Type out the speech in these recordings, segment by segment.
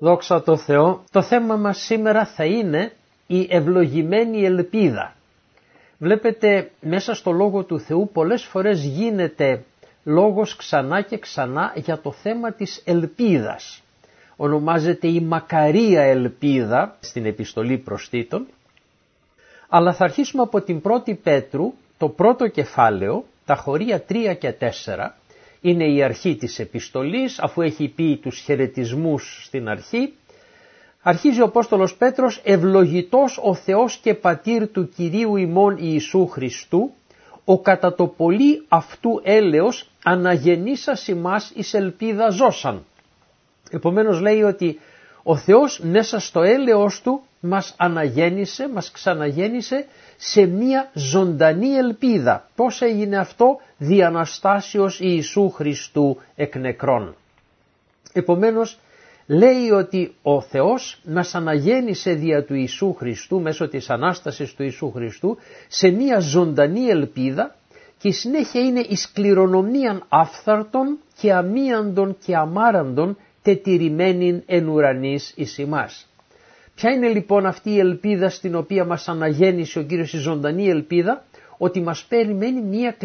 Δόξα τω Θεώ, το θέμα μας σήμερα θα είναι η ευλογημένη ελπίδα. Βλέπετε, μέσα στο Λόγο του Θεού πολλές φορές γίνεται λόγος ξανά και ξανά για το θέμα της ελπίδας. Ονομάζεται η μακαρία ελπίδα στην επιστολή προς Τίτον, αλλά θα αρχίσουμε από την 1η Πέτρου, το πρώτο κεφάλαιο, τα χωρία 3 και 4, είναι η αρχή της επιστολής, αφού έχει πει τους χαιρετισμούς στην αρχή. Αρχίζει ο Απόστολος Πέτρος: «Ευλογητός ο Θεός και Πατήρ του Κυρίου ημών Ιησού Χριστού, ο κατά το πολύ αυτού έλεος αναγεννήσας ημάς εις ελπίδα ζώσαν». Επομένως λέει ότι ο Θεός μέσα στο έλεος του μας αναγέννησε, μας ξαναγέννησε σε μια ζωντανή ελπίδα. Πώς έγινε αυτό? Δι' Αναστάσεως Ιησού Χριστού εκ νεκρών. Επομένως λέει ότι ο Θεός μας αναγέννησε δια του Ιησού Χριστού, μέσω της Ανάστασης του Ιησού Χριστού, σε μια ζωντανή ελπίδα, και η συνέχεια είναι εις κληρονομίαν άφθαρτον και αμίαντον και αμάραντον τετηρημένην εν ουρανής εις ημάς. Ποια είναι λοιπόν αυτή η ελπίδα στην οποία μας αναγέννησε ο Κύριος, η ζωντανή ελπίδα? Ότι μας περιμένει μια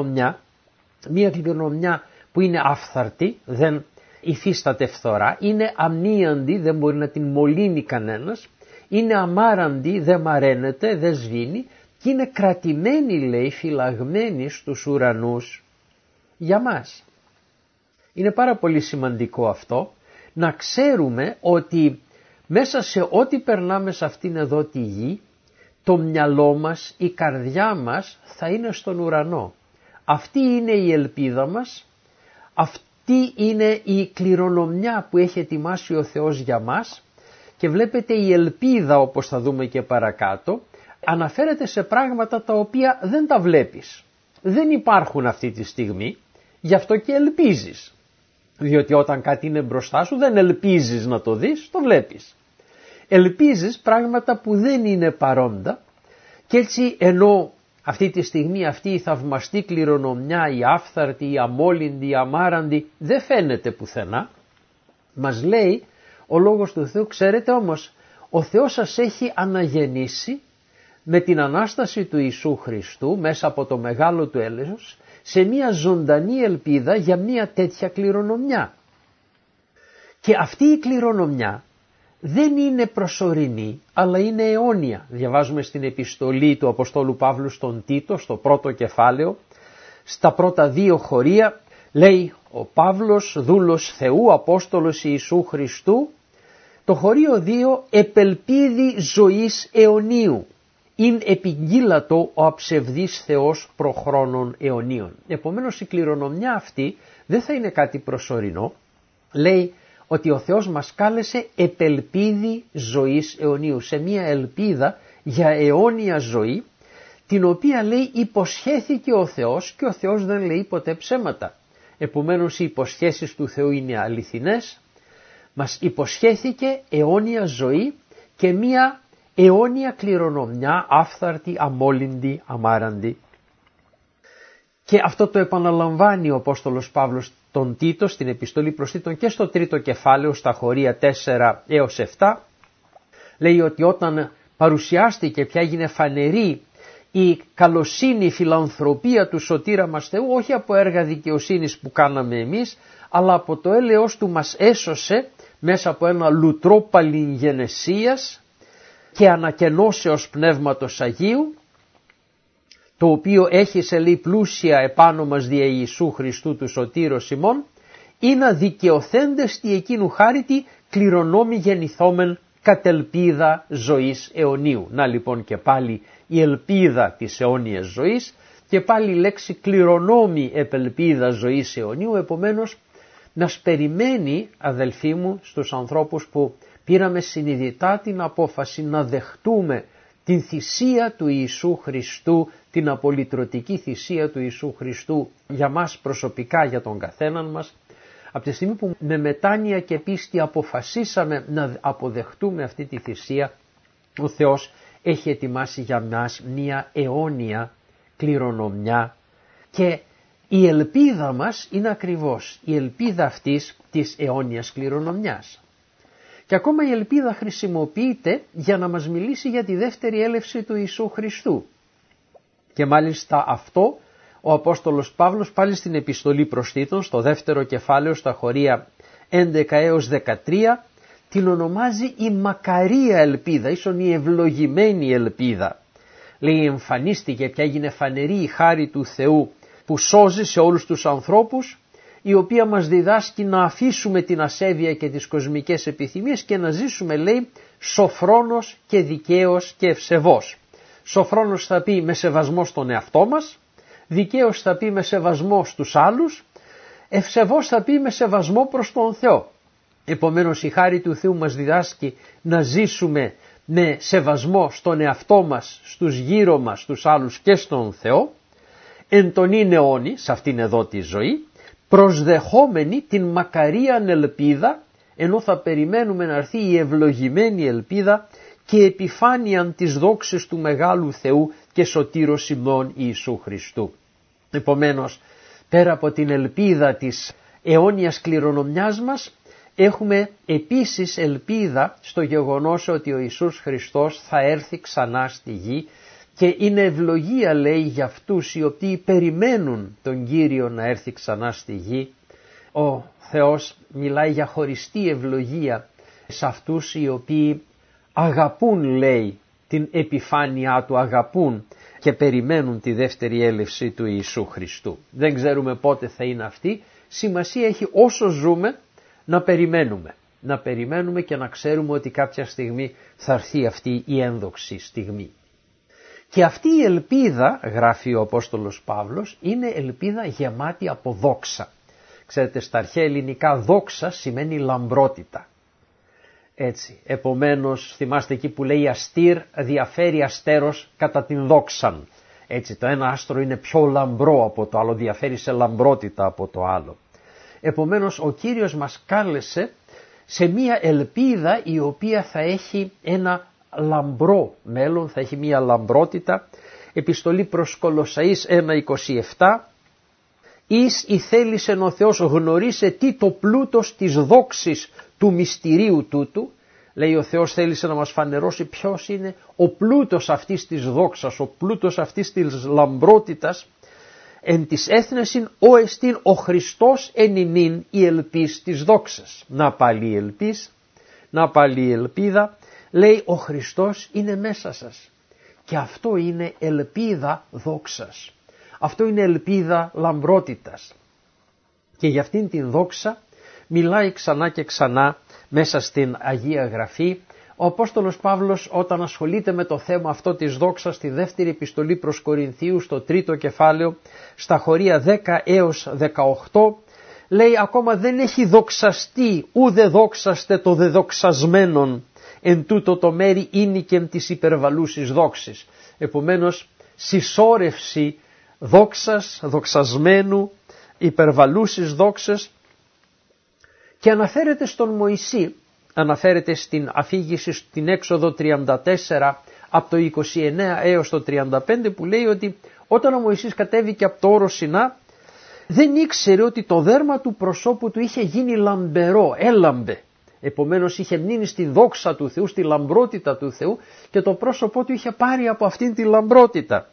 κληρονομιά που είναι άφθαρτη, δεν υφίσταται φθορά, είναι αμίαντη, δεν μπορεί να την μολύνει κανένας, είναι αμάραντη, δεν μαραίνεται, δεν σβήνει, και είναι κρατημένη, λέει, φυλαγμένη στους ουρανούς για μας. Είναι πάρα πολύ σημαντικό αυτό, να ξέρουμε ότι μέσα σε ό,τι περνάμε σε αυτήν εδώ τη γη, το μυαλό μας, η καρδιά μας θα είναι στον ουρανό. Αυτή είναι η ελπίδα μας, αυτή είναι η κληρονομιά που έχει ετοιμάσει ο Θεός για μας, και βλέπετε η ελπίδα, όπως θα δούμε και παρακάτω, αναφέρεται σε πράγματα τα οποία δεν τα βλέπεις. Δεν υπάρχουν αυτή τη στιγμή, γι' αυτό και ελπίζεις. Διότι όταν κάτι είναι μπροστά σου δεν ελπίζεις να το δεις, το βλέπεις. Ελπίζεις πράγματα που δεν είναι παρόντα, και έτσι ενώ αυτή τη στιγμή αυτή η θαυμαστή κληρονομιά, η άφθαρτη, η αμόλυντη, η αμάραντη δεν φαίνεται πουθενά, μας λέει ο Λόγος του Θεού: ξέρετε όμως, ο Θεός σας έχει αναγεννήσει με την Ανάσταση του Ιησού Χριστού μέσα από το μεγάλο του έλεος σε μια ζωντανή ελπίδα για μια τέτοια κληρονομιά. Και αυτή η κληρονομιά δεν είναι προσωρινή, αλλά είναι αιώνια. Διαβάζουμε στην επιστολή του Αποστόλου Παύλου στον Τίτο, στο πρώτο κεφάλαιο, στα πρώτα 2 χωρία, λέει ο Παύλος, δούλος Θεού, Απόστολος Ιησού Χριστού, το χωρίο 2, «Επελπίδη ζωής αιωνίου, ειν επιγγύλατο ο αψευδής Θεός προχρόνων αιωνίων». Επομένως η κληρονομιά αυτή δεν θα είναι κάτι προσωρινό. Λέει ότι ο Θεός μας κάλεσε επελπίδη ζωής αιωνίου, σε μια ελπίδα για αιώνια ζωή, την οποία, λέει, υποσχέθηκε ο Θεός, και ο Θεός δεν λέει ποτέ ψέματα. Επομένως οι υποσχέσεις του Θεού είναι αληθινές. Μας υποσχέθηκε αιώνια ζωή και μια αιώνια κληρονομιά, άφθαρτη, αμόλυντη, αμάραντη. Και αυτό το επαναλαμβάνει ο Απόστολος Παύλος τον Τίτο στην επιστολή προς Τίτον και στο 3ο κεφάλαιο, στα χωρία 4 έως 7. Λέει ότι όταν παρουσιάστηκε πια, έγινε φανερή η καλοσύνη, η φιλανθρωπία του σωτήρα μας Θεού, όχι από έργα δικαιοσύνης που κάναμε εμείς, αλλά από το έλεος του μας έσωσε μέσα από ένα λουτρό παλιγενεσίας και ανακαινώσεως πνεύματος Αγίου, το οποίο έχισε, λέει, πλούσια επάνω μας δια Ιησού Χριστού του σωτήρος ημών, ή να δικαιωθέντες τη εκείνου χάριτη κληρονόμη γεννηθόμεν κατ' ελπίδα ζωής αιωνίου. Να λοιπόν και πάλι η ελπίδα της αιώνιας ζωής, και πάλι η λέξη κληρονόμη επελπίδα ζωής αιωνίου. Επομένως μας περιμένει, αδελφοί μου, στους ανθρώπους που πήραμε συνειδητά την απόφαση να δεχτούμε την θυσία του Ιησού Χριστού, την απολυτρωτική θυσία του Ιησού Χριστού για μας προσωπικά, για τον καθέναν μας, από τη στιγμή που με μετάνοια και πίστη αποφασίσαμε να αποδεχτούμε αυτή τη θυσία, ο Θεός έχει ετοιμάσει για μας μια αιώνια κληρονομιά, και η ελπίδα μας είναι ακριβώς η ελπίδα αυτής της αιώνιας κληρονομιάς. Και Και ακόμα η ελπίδα χρησιμοποιείται για να μας μιλήσει για τη δεύτερη έλευση του Ιησού Χριστού. Και μάλιστα αυτό ο Απόστολος Παύλος πάλι στην επιστολή προς Τίτον, στο δεύτερο κεφάλαιο, στα χωρία 11 έως 13, την ονομάζει η μακαρία ελπίδα, ίσον η ευλογημένη ελπίδα. Λέει, εμφανίστηκε και έγινε φανερή η χάρη του Θεού που σώζει σε όλους τους ανθρώπους, η οποία μας διδάσκει να αφήσουμε την ασέβεια και τις κοσμικές επιθυμίες και να ζήσουμε, λέει, σοφρόνος και δικαίος και ευσεβός. Σοφρόνος θα πει με σεβασμό στον εαυτό μας, δικαίος θα πει με σεβασμό στους άλλους, ευσεβός θα πει με σεβασμό προς τον Θεό. Επομένως η χάρη του Θεού μας διδάσκει να ζήσουμε με σεβασμό στον εαυτό μας, στους γύρω μας, στους άλλους και στον Θεό, εν τον είναι αιώνη, σε αυτήν εδώ τη ζωή, προσδεχόμενη την μακαρίαν ελπίδα, ενώ θα περιμένουμε να έρθει η ευλογημένη ελπίδα και επιφάνειαν της δόξης του Μεγάλου Θεού και Σωτήρος ημών Ιησού Χριστού. Επομένως, πέρα από την ελπίδα της αιώνιας κληρονομιάς μας, έχουμε επίσης ελπίδα στο γεγονός ότι ο Ιησούς Χριστός θα έρθει ξανά στη γη και είναι ευλογία, λέει, για αυτούς οι οποίοι περιμένουν τον Κύριο να έρθει ξανά στη γη. Ο Θεός μιλάει για χωριστή ευλογία σε αυτούς οι οποίοι αγαπούν, λέει, την επιφάνειά του, αγαπούν και περιμένουν τη δεύτερη έλευση του Ιησού Χριστού. Δεν ξέρουμε πότε θα είναι αυτή, σημασία έχει όσο ζούμε να περιμένουμε. Να περιμένουμε και να ξέρουμε ότι κάποια στιγμή θα έρθει αυτή η ένδοξη στιγμή. Και αυτή η ελπίδα, γράφει ο Απόστολος Παύλος, είναι ελπίδα γεμάτη από δόξα. Ξέρετε, στα αρχαία ελληνικά δόξα σημαίνει λαμπρότητα. Έτσι, επομένως θυμάστε εκεί που λέει αστήρ διαφέρει αστέρος κατά την δόξαν. Έτσι, το ένα άστρο είναι πιο λαμπρό από το άλλο, διαφέρει σε λαμπρότητα από το άλλο. Επομένως ο Κύριος μας κάλεσε σε μία ελπίδα η οποία θα έχει ένα λαμπρό μέλλον, θα έχει μία λαμπρότητα. Επιστολή προς Κολοσσαείς 1:27, «Εις η θέλησεν ο Θεός γνωρίσε τι το πλούτος της δόξης του μυστηρίου τούτου». Λέει, ο Θεός θέλησε να μας φανερώσει ποιος είναι ο πλούτος αυτής της δόξας, ο πλούτος αυτής της λαμπρότητας. «Εν της έθνεσιν ο εστίν ο Χριστός εν ημίν η ελπίς της δόξας». Να πάλι η ελπίς, να πάλι η ελπίδα. Λέει, ο Χριστός είναι μέσα σας και αυτό είναι ελπίδα δόξας. Αυτό είναι ελπίδα λαμπρότητας. Και για αυτήν την δόξα μιλάει ξανά και ξανά μέσα στην Αγία Γραφή. Ο Απόστολος Παύλος, όταν ασχολείται με το θέμα αυτό της δόξας στη δεύτερη επιστολή προς Κορινθίους, στο τρίτο κεφάλαιο, στα χωρία 10 έως 18, λέει, ακόμα δεν έχει δοξαστεί ούδε δόξαστε το δεδοξασμένον, εν τούτο το μέρη ίνικεν της υπερβαλούσης δόξης. Επομένως, συσσόρευση δόξας, δοξασμένου, υπερβαλούσης δόξες, και αναφέρεται στον Μωυσή, αναφέρεται στην αφήγηση στην Έξοδο 34 από το 29 έως το 35, που λέει ότι όταν ο Μωυσής κατέβηκε από το όρο Σινά δεν ήξερε ότι το δέρμα του προσώπου του είχε γίνει λαμπερό, έλαμπε. Επομένως είχε μείνει στη δόξα του Θεού, στη λαμπρότητα του Θεού και το πρόσωπό του είχε πάρει από αυτήν τη λαμπρότητα.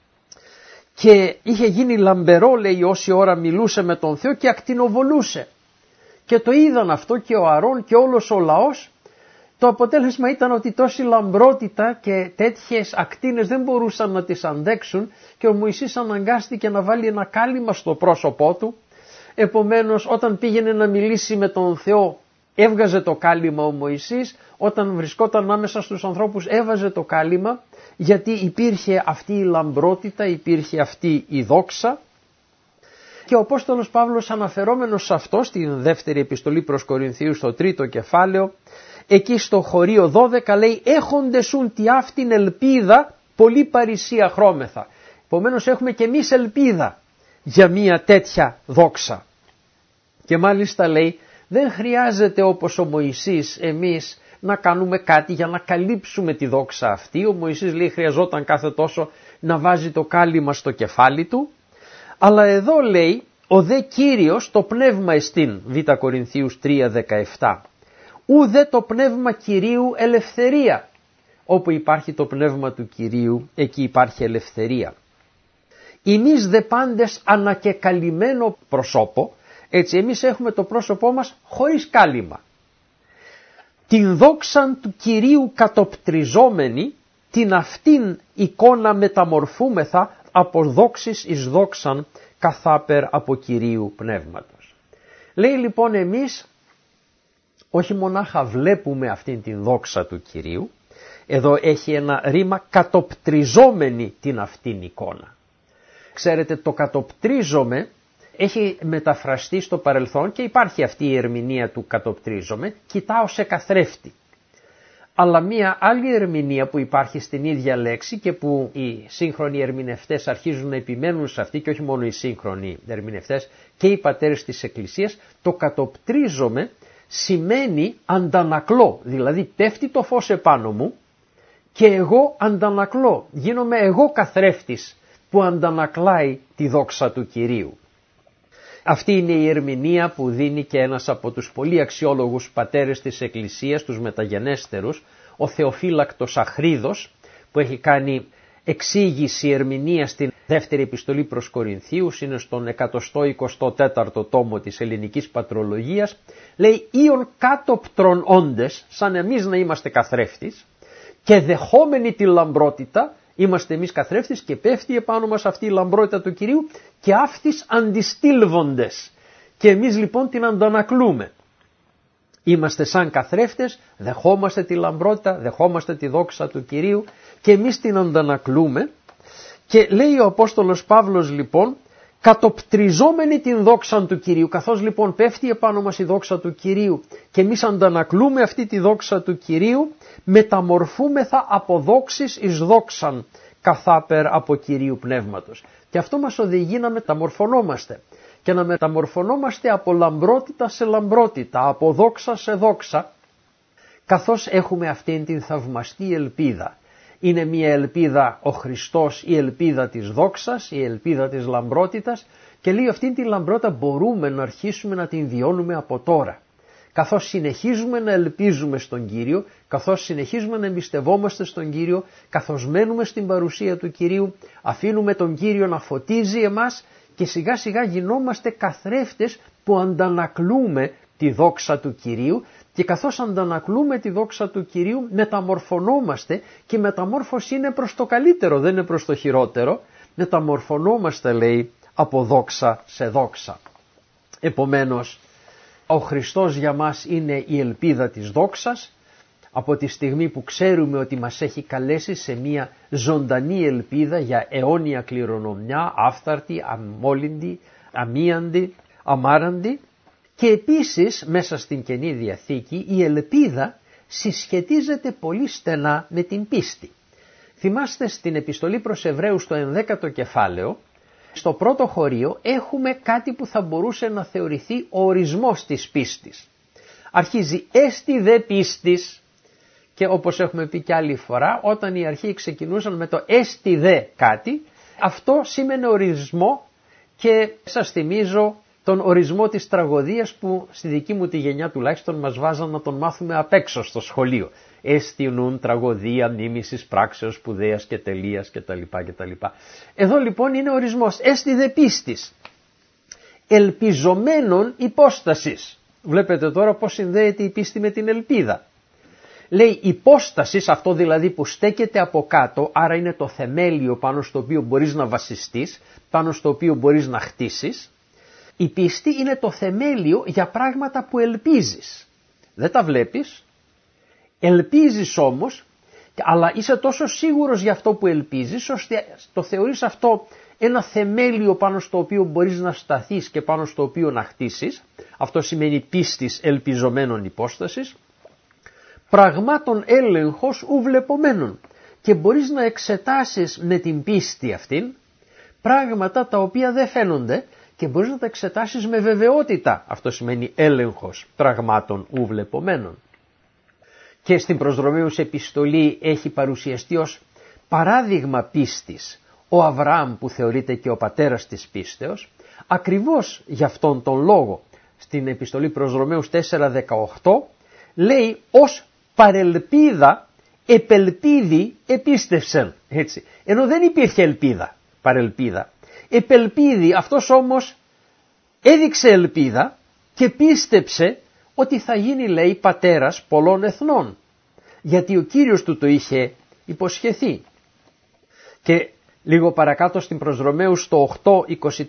Και είχε γίνει λαμπερό, λέει, όση ώρα μιλούσε με τον Θεό και ακτινοβολούσε. Και το είδαν αυτό και ο Αρών και όλος ο λαός. Το αποτέλεσμα ήταν ότι τόση λαμπρότητα και τέτοιες ακτίνες δεν μπορούσαν να τις αντέξουν και ο Μωυσής αναγκάστηκε να βάλει ένα κάλυμα στο πρόσωπό του. Επομένως όταν πήγαινε να μιλήσει με τον Θεό έβγαζε το κάλυμα ο Μωυσής, όταν βρισκόταν ανάμεσα στους ανθρώπους έβαζε το κάλυμα, γιατί υπήρχε αυτή η λαμπρότητα, υπήρχε αυτή η δόξα. Και ο Απόστολος Παύλος, αναφερόμενος σε αυτό στην δεύτερη επιστολή προς Κορινθίους στο τρίτο κεφάλαιο, εκεί στο χωρίο 12 λέει, έχοντεσουν τι αυτήν ελπίδα πολύ παρησία χρώμεθα. Επομένως έχουμε και εμείς ελπίδα για μια τέτοια δόξα. Και μάλιστα λέει, δεν χρειάζεται όπως ο Μωυσής εμείς να κάνουμε κάτι για να καλύψουμε τη δόξα αυτή. Ο Μωυσής, λέει, χρειαζόταν κάθε τόσο να βάζει το κάλυμα στο κεφάλι του. Αλλά εδώ λέει, ο δε Κύριος το πνεύμα εστίν, Β Κορινθίους 3:17. Ουδέ το πνεύμα Κυρίου ελευθερία. Όπου υπάρχει το πνεύμα του Κυρίου, εκεί υπάρχει ελευθερία. Εμείς δε πάντες ανακεκαλυμμένο προσώπο, έτσι εμείς έχουμε το πρόσωπό μας χωρίς κάλυμα. Την δόξαν του Κυρίου κατοπτριζόμενη, την αυτήν εικόνα μεταμορφούμεθα από δόξης εις δόξαν καθάπερ από Κυρίου πνεύματος. Λέει λοιπόν εμείς όχι μονάχα βλέπουμε αυτήν την δόξα του Κυρίου, εδώ έχει ένα ρήμα κατοπτριζόμενη την αυτήν εικόνα. Ξέρετε, το κατοπτρίζομαι έχει μεταφραστεί στο παρελθόν και υπάρχει αυτή η ερμηνεία του κατοπτρίζομαι, κοιτάω σε καθρέφτη. Αλλά μία άλλη ερμηνεία που υπάρχει στην ίδια λέξη και που οι σύγχρονοι ερμηνευτές αρχίζουν να επιμένουν σε αυτή, και όχι μόνο οι σύγχρονοι ερμηνευτές και οι πατέρες της Εκκλησίας, το κατοπτρίζομαι σημαίνει αντανακλώ, δηλαδή πέφτει το φως επάνω μου και εγώ αντανακλώ, γίνομαι εγώ καθρέφτης που αντανακλάει τη δόξα του Κυρίου. Αυτή είναι η ερμηνεία που δίνει και ένας από τους πολύ αξιόλογους πατέρες της Εκκλησίας, τους μεταγενέστερους, ο Θεοφύλακτος Αχρίδος, που έχει κάνει εξήγηση ερμηνεία στην δεύτερη επιστολή προς Κορινθίους, είναι στον 124ο τόμο της ελληνικής πατρολογίας, λέει «Ήον κάτωπτρον όντες, σαν εμείς να είμαστε καθρέφτης, και δεχόμενοι τη λαμπρότητα, είμαστε εμείς καθρέφτης και πέφτει επάνω μας αυτή η λαμπρότητα του Κυρίου και αυτής αντιστήλβοντες. Και εμείς λοιπόν την αντανακλούμε. Είμαστε σαν καθρέφτες, δεχόμαστε τη λαμπρότητα, δεχόμαστε τη δόξα του Κυρίου και εμείς την αντανακλούμε. Και λέει ο Απόστολος Παύλος λοιπόν, κατοπτριζόμενη την δόξα του Κυρίου, καθώς λοιπόν πέφτει επάνω μας η δόξα του Κυρίου και εμείς αντανακλούμε αυτή τη δόξα του Κυρίου, μεταμορφούμεθα από δόξης εις δόξαν καθάπερ από Κυρίου Πνεύματος. Και αυτό μας οδηγεί να μεταμορφωνόμαστε και να μεταμορφωνόμαστε από λαμπρότητα σε λαμπρότητα, από δόξα σε δόξα, καθώς έχουμε αυτήν την θαυμαστή ελπίδα. Είναι μια ελπίδα ο Χριστός, η ελπίδα της δόξας, η ελπίδα της λαμπρότητας, και λέει αυτήν την λαμπρότητα μπορούμε να αρχίσουμε να την βιώνουμε από τώρα. Καθώς συνεχίζουμε να ελπίζουμε στον Κύριο, καθώς συνεχίζουμε να εμπιστευόμαστε στον Κύριο, καθώς μένουμε στην παρουσία του Κυρίου, αφήνουμε τον Κύριο να φωτίζει εμάς και σιγά σιγά γινόμαστε καθρέφτες που αντανακλούμε τη δόξα του Κυρίου, και καθώς αντανακλούμε τη δόξα του Κυρίου μεταμορφωνόμαστε, και η μεταμόρφωση είναι προς το καλύτερο, δεν είναι προς το χειρότερο. Μεταμορφωνόμαστε, λέει, από δόξα σε δόξα. Επομένως, ο Χριστός για μας είναι η ελπίδα της δόξας, από τη στιγμή που ξέρουμε ότι μας έχει καλέσει σε μια ζωντανή ελπίδα για αιώνια κληρονομιά, άφθαρτη, αμόλυντη, αμίαντη, αμάραντη. Και επίσης μέσα στην Καινή Διαθήκη η ελπίδα συσχετίζεται πολύ στενά με την πίστη. Θυμάστε στην επιστολή προς Εβραίους στο 11ο κεφάλαιο, στο πρώτο χωρίο έχουμε κάτι που θα μπορούσε να θεωρηθεί ο ορισμός της πίστης. Αρχίζει «Έστι δε πίστης», και όπως έχουμε πει κι άλλη φορά, όταν οι αρχαίοι ξεκινούσαν με το «Έστι δε κάτι», αυτό σήμαινε ορισμό, και σας θυμίζω τον ορισμό της τραγωδίας που στη δική μου τη γενιά τουλάχιστον μας βάζαν να τον μάθουμε απ' έξω στο σχολείο. Έστι νουν τραγωδία μνήμησης πράξεως σπουδαίας και τελείας κτλ. Εδώ λοιπόν είναι ορισμός. Έστι δε πίστης, ελπιζομένων υπόστασης. Βλέπετε τώρα πώς συνδέεται η πίστη με την ελπίδα. Λέει υπόστασης, αυτό δηλαδή που στέκεται από κάτω, άρα είναι το θεμέλιο πάνω στο οποίο μπορείς να βασιστείς, πάνω στο οποίο μπορείς να χτίσεις. Η πίστη είναι το θεμέλιο για πράγματα που ελπίζεις. Δεν τα βλέπεις, ελπίζεις όμως, αλλά είσαι τόσο σίγουρος για αυτό που ελπίζεις, ώστε το θεωρείς αυτό ένα θεμέλιο πάνω στο οποίο μπορείς να σταθείς και πάνω στο οποίο να χτίσεις. Αυτό σημαίνει πίστης ελπιζομένων υπόστασης. Πραγμάτων έλεγχος ουβλεπομένων, και μπορείς να εξετάσεις με την πίστη αυτήν πράγματα τα οποία δεν φαίνονται και μπορείς να τα εξετάσεις με βεβαιότητα. Αυτό σημαίνει έλεγχος πραγμάτων ουβλεπομένων. Και στην προς Ρωμαίους επιστολή έχει παρουσιαστεί ως παράδειγμα πίστης ο Αβραάμ, που θεωρείται και ο πατέρας της πίστεως, ακριβώς για αυτόν τον λόγο. Στην επιστολή προς Ρωμαίους 4:18 λέει ως παρελπίδα επελπίδη επίστευσεν, έτσι. Ενώ δεν υπήρχε ελπίδα, παρελπίδα. Επελπίδη, αυτός όμως έδειξε ελπίδα και πίστεψε ότι θα γίνει, λέει, πατέρας πολλών εθνών. Γιατί ο Κύριος του το είχε υποσχεθεί. Και λίγο παρακάτω στην προς Ρωμαίους το 8,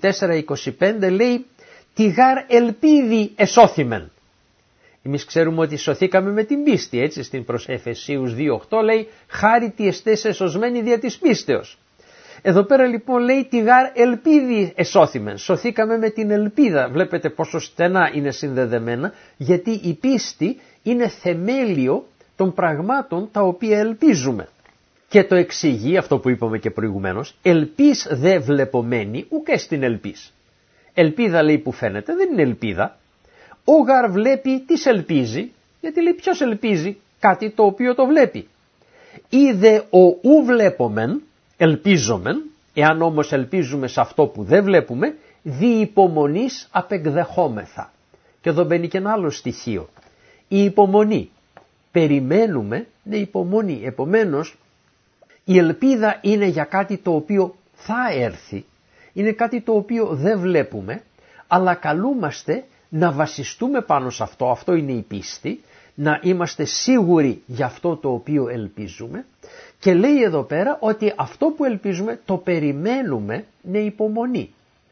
24-25 λέει «Τη γάρ ελπίδη εσώθημεν». Εμείς ξέρουμε ότι σωθήκαμε με την πίστη, έτσι, στην προς Εφεσίους 2.8 λέει «Χάρητη εστές εσωσμένη δια της πίστεως». Εδώ πέρα λοιπόν λέει «Τη γάρ ελπίδη εσώθημεν». Σωθήκαμε με την ελπίδα. Βλέπετε πόσο στενά είναι συνδεδεμένα, γιατί η πίστη είναι θεμέλιο των πραγμάτων τα οποία ελπίζουμε. Και το εξηγεί αυτό που είπαμε και προηγουμένως, ελπίς δε βλεπομένη ουκ στην ελπίς. Ελπίδα λέει που φαίνεται, δεν είναι ελπίδα. Ο γαρ βλέπει τι ελπίζει, γιατί λέει ποιος ελπίζει κάτι το οποίο το βλέπει. Είδε ο ου βλέπομεν, ελπίζομεν, εάν όμως ελπίζουμε σε αυτό που δεν βλέπουμε, δι υπομονής απεκδεχόμεθα. Και εδώ μπαίνει και ένα άλλο στοιχείο. Η υπομονή. Περιμένουμε με υπομονή. Επομένως, η ελπίδα είναι για κάτι το οποίο θα έρθει, είναι κάτι το οποίο δεν βλέπουμε, αλλά καλούμαστε να βασιστούμε πάνω σε αυτό, αυτό είναι η πίστη, να είμαστε σίγουροι για αυτό το οποίο ελπίζουμε και λέει εδώ πέρα ότι αυτό που ελπίζουμε το περιμένουμε με υπομονή.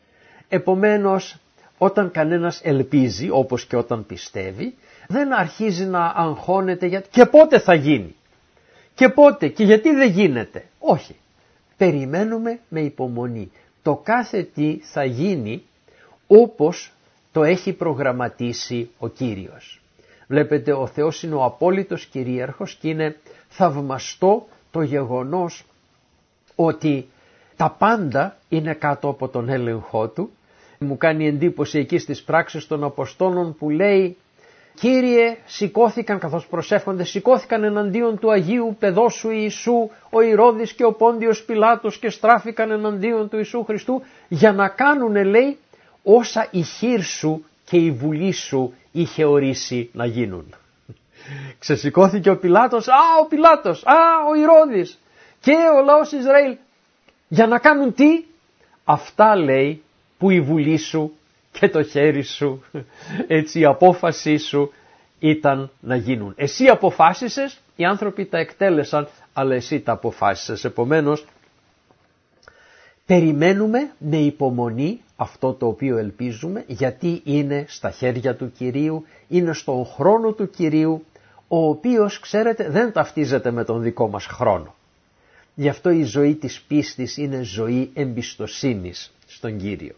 Επομένως, όταν κανένας ελπίζει, όπως και όταν πιστεύει, δεν αρχίζει να αγχώνεται για και πότε θα γίνει. Και πότε και γιατί δεν γίνεται. Όχι. Περιμένουμε με υπομονή. Το κάθε τι θα γίνει όπως το έχει προγραμματίσει ο Κύριος. Βλέπετε, ο Θεός είναι ο απόλυτος κυρίαρχος και είναι θαυμαστό το γεγονός ότι τα πάντα είναι κάτω από τον έλεγχό του. Μου κάνει εντύπωση εκεί στις πράξεις των Αποστόλων που λέει «Κύριε, σηκώθηκαν καθώς προσεύχονται, σηκώθηκαν εναντίον του Αγίου Παιδόσου Ιησού ο Ηρώδης και ο Πόντιος Πιλάτος και στράφηκαν εναντίον του Ιησού Χριστού για να κάνουνε, λέει, όσα η χείρ σου και η βουλή σου είχε ορίσει να γίνουν». Ξεσηκώθηκε ο Πιλάτος, ο Πιλάτος, ο Ηρώδης και ο λαός Ισραήλ για να κάνουν τι? Αυτά, λέει, που η βουλή σου και το χέρι σου, έτσι η απόφασή σου ήταν να γίνουν. Εσύ αποφάσισες, οι άνθρωποι τα εκτέλεσαν, αλλά εσύ τα αποφάσισες. Επομένως, περιμένουμε με υπομονή αυτό το οποίο ελπίζουμε, γιατί είναι στα χέρια του Κυρίου, είναι στον χρόνο του Κυρίου, ο οποίος, ξέρετε, δεν ταυτίζεται με τον δικό μας χρόνο. Γι' αυτό η ζωή της πίστης είναι ζωή εμπιστοσύνης στον Κύριο.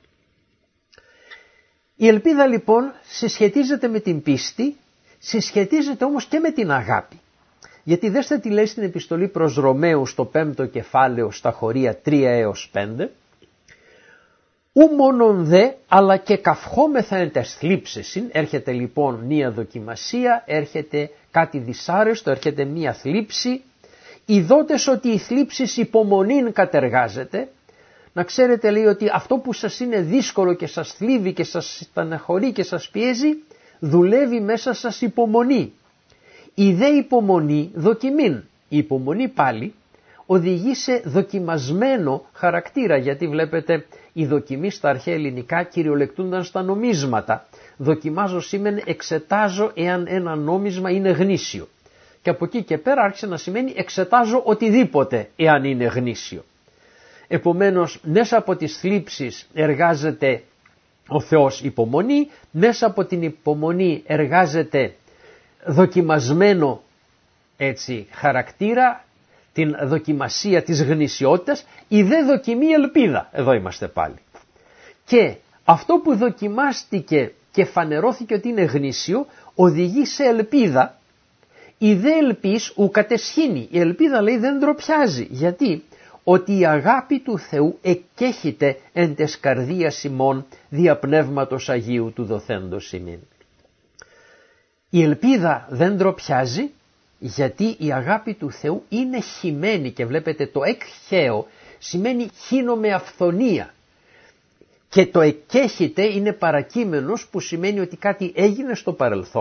Η ελπίδα λοιπόν συσχετίζεται με την πίστη, συσχετίζεται όμως και με την αγάπη. Γιατί δέστε τι λέει στην επιστολή προς Ρωμαίους στο 5ο κεφάλαιο στα χωρία 3 έως 5. «Ου μόνον δε, αλλά και καυχόμεθα εν τες θλίψεσιν». Έρχεται λοιπόν μία δοκιμασία, έρχεται κάτι δυσάρεστο, έρχεται μία θλίψη. «Ιδότες ότι η θλίψης υπομονήν κατεργάζεται». Να ξέρετε, λέει, ότι αυτό που σας είναι δύσκολο και σας θλίβει και σας στεναχωρεί και σας πιέζει, δουλεύει μέσα σας υπομονή. Η δε υπομονή δοκιμήν. Η υπομονή πάλι οδηγεί σε δοκιμασμένο χαρακτήρα, γιατί βλέπετε η δοκιμή στα αρχαία ελληνικά κυριολεκτούνταν στα νομίσματα. Δοκιμάζω σημαίνει εξετάζω εάν ένα νόμισμα είναι γνήσιο. Και από εκεί και πέρα άρχισε να σημαίνει εξετάζω οτιδήποτε εάν είναι γνήσιο. Επομένως, μέσα από τις θλίψεις εργάζεται ο Θεός υπομονή, μέσα από την υπομονή εργάζεται δοκιμασμένο, έτσι, χαρακτήρα, την δοκιμασία της γνησιότητας, η δε δοκιμή ελπίδα. Εδώ είμαστε πάλι. Και αυτό που δοκιμάστηκε και φανερώθηκε ότι είναι γνήσιο, οδηγεί σε ελπίδα. Η δε ελπίς ου κατεσχύνει. Η ελπίδα, λέει, δεν ντροπιάζει. Γιατί? Ότι η αγάπη του Θεού εκκέχεται εν τες καρδίας ημών δια Πνεύματος Αγίου του δοθέντος ημίν. Η ελπίδα δεν ντροπιάζει, γιατί η αγάπη του Θεού είναι χυμένη, και βλέπετε το εκχέω σημαίνει χύνω με αυθονία, και το εκκέχεται είναι παρακείμενος που σημαίνει ότι κάτι έγινε στο παρελθόν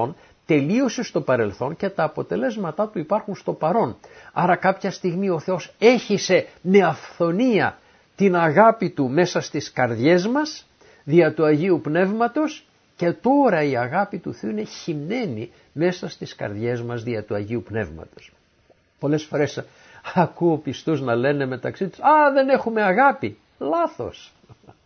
τελείωσε στο παρελθόν και τα αποτελέσματά του υπάρχουν στο παρόν. Άρα κάποια στιγμή ο Θεός έχισε με αυθονία την αγάπη του μέσα στις καρδιές μας δια του Αγίου Πνεύματος και τώρα η αγάπη του Θεού είναι χυμνμένη μέσα στις καρδιές μας δια του Αγίου Πνεύματος. Πολλές φορές ακούω πιστούς να λένε μεταξύ τους δεν έχουμε αγάπη. Λάθος.